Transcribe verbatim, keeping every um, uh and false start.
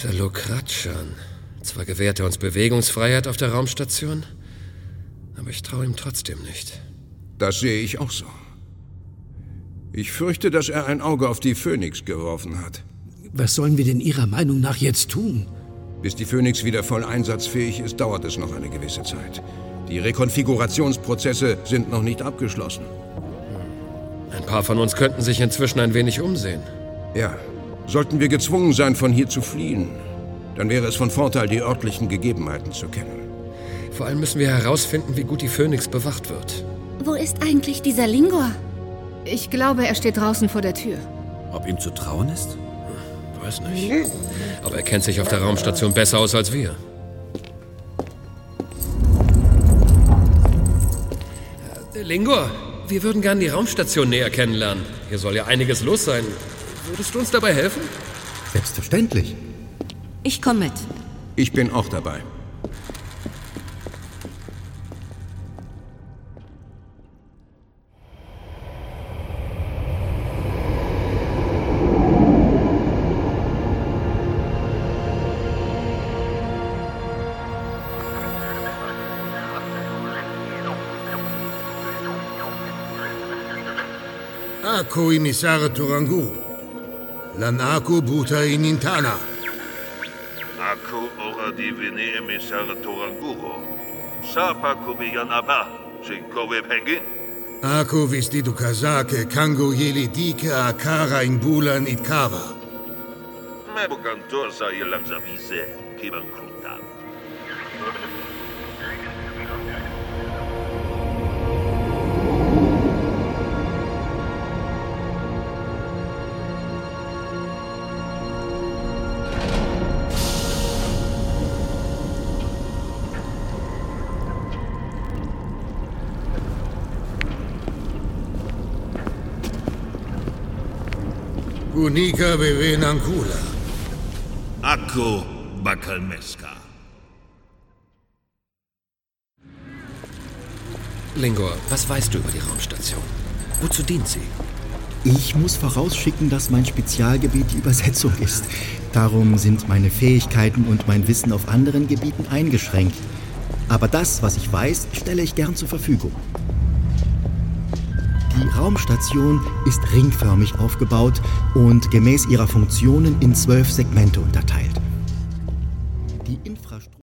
Dieser Lokratschan. Zwar gewährt er uns Bewegungsfreiheit auf der Raumstation, aber ich traue ihm trotzdem nicht. Das sehe ich auch so. Ich fürchte, dass er ein Auge auf die Phoenix geworfen hat. Was sollen wir denn Ihrer Meinung nach jetzt tun? Bis die Phoenix wieder voll einsatzfähig ist, dauert es noch eine gewisse Zeit. Die Rekonfigurationsprozesse sind noch nicht abgeschlossen. Ein paar von uns könnten sich inzwischen ein wenig umsehen. Ja, sollten wir gezwungen sein, von hier zu fliehen, dann wäre es von Vorteil, die örtlichen Gegebenheiten zu kennen. Vor allem müssen wir herausfinden, wie gut die Phoenix bewacht wird. Wo ist eigentlich dieser Lingor? Ich glaube, er steht draußen vor der Tür. Ob ihm zu trauen ist? Weiß nicht. Aber er kennt sich auf der Raumstation besser aus als wir. Äh, Lingor, wir würden gerne die Raumstation näher kennenlernen. Hier soll ja einiges los sein. Würdest du uns dabei helfen? Selbstverständlich. Ich komme mit. Ich bin auch dabei. Ako imisara Turanguru. Lan ako buta inintana. Ako ora divine emisara Turanguru. Sapa kubiyan aba. Shinkowe pengin. Ako vestido kazake kango yeli dika akara imbulan itkava. Mebukantor sa ilang zavise kibang krutan. Unika bebe nankula. Ako bakalmeska. Lingor, was weißt du über die Raumstation? Wozu dient sie? Ich muss vorausschicken, dass mein Spezialgebiet die Übersetzung ist. Darum sind meine Fähigkeiten und mein Wissen auf anderen Gebieten eingeschränkt. Aber das, was ich weiß, stelle ich gern zur Verfügung. Die Raumstation ist ringförmig aufgebaut und gemäß ihrer Funktionen in zwölf Segmente unterteilt. Die Infrastruktur